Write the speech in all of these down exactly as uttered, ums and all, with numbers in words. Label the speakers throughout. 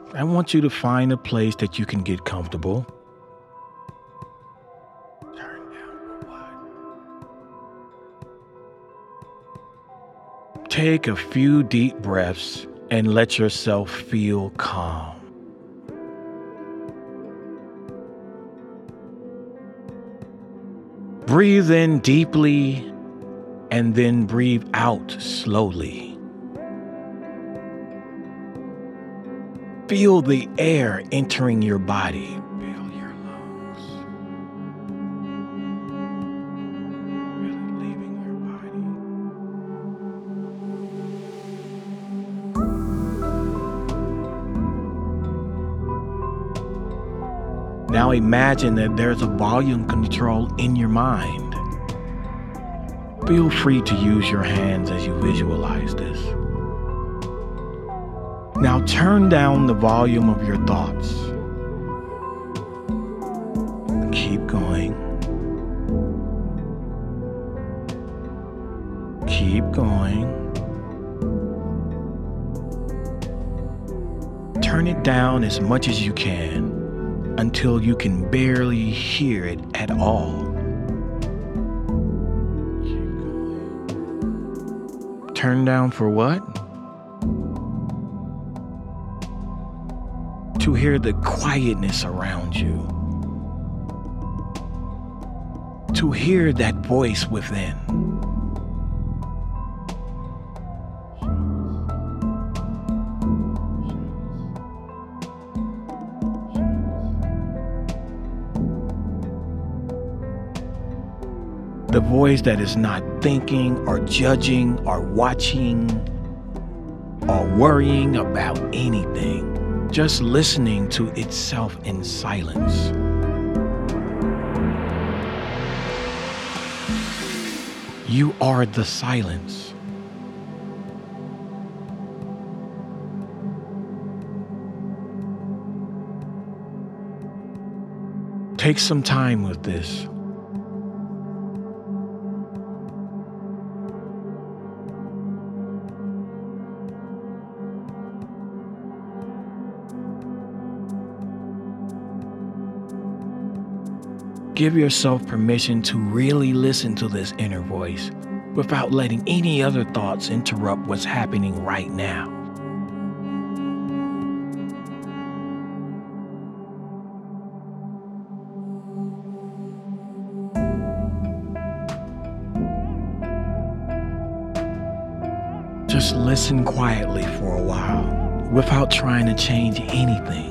Speaker 1: I want you to find a place that you can get comfortable. Turn down for what? Take a few deep breaths and let yourself feel calm. Breathe in deeply and then breathe out slowly. Feel the air entering your body. Feel your lungs really leaving your body. Now imagine that there's a volume control in your mind. Feel free to use your hands as you visualize this. Now turn down the volume of your thoughts. Keep going. Keep going. Turn it down as much as you can until you can barely hear it at all. Keep going. Turn down for what? To hear the quietness around you, to hear that voice within. The voice that is not thinking or judging or watching or worrying about anything. Just listening to itself in silence. You are the silence. Take some time with this. Give yourself permission to really listen to this inner voice without letting any other thoughts interrupt what's happening right now. Just listen quietly for a while without trying to change anything.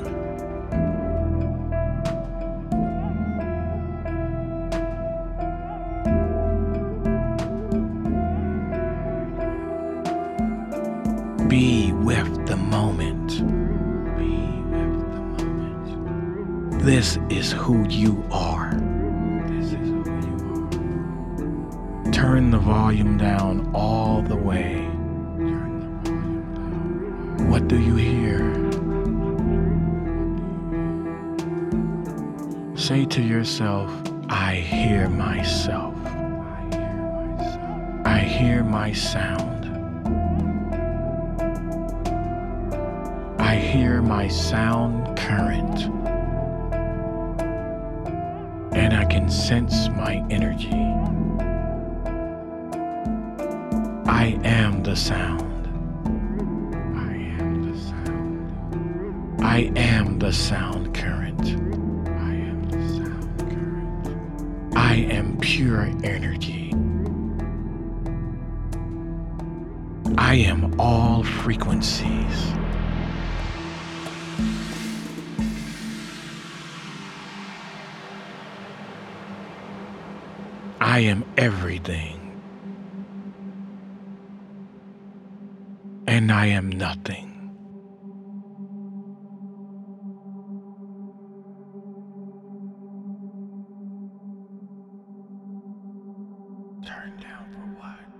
Speaker 1: Be with the moment. Be with the moment. This is who you are. This is who you are. Turn the volume down all the way. Turn the volume down. What do you hear? Say to yourself, I hear myself. I hear myself. I hear my sound. I hear my sound current, and I can sense my energy. I am the sound. I am the sound. I am the sound current. I am the sound current. I am pure energy. I am all frequencies. I am everything, and I am nothing. Turn down for what?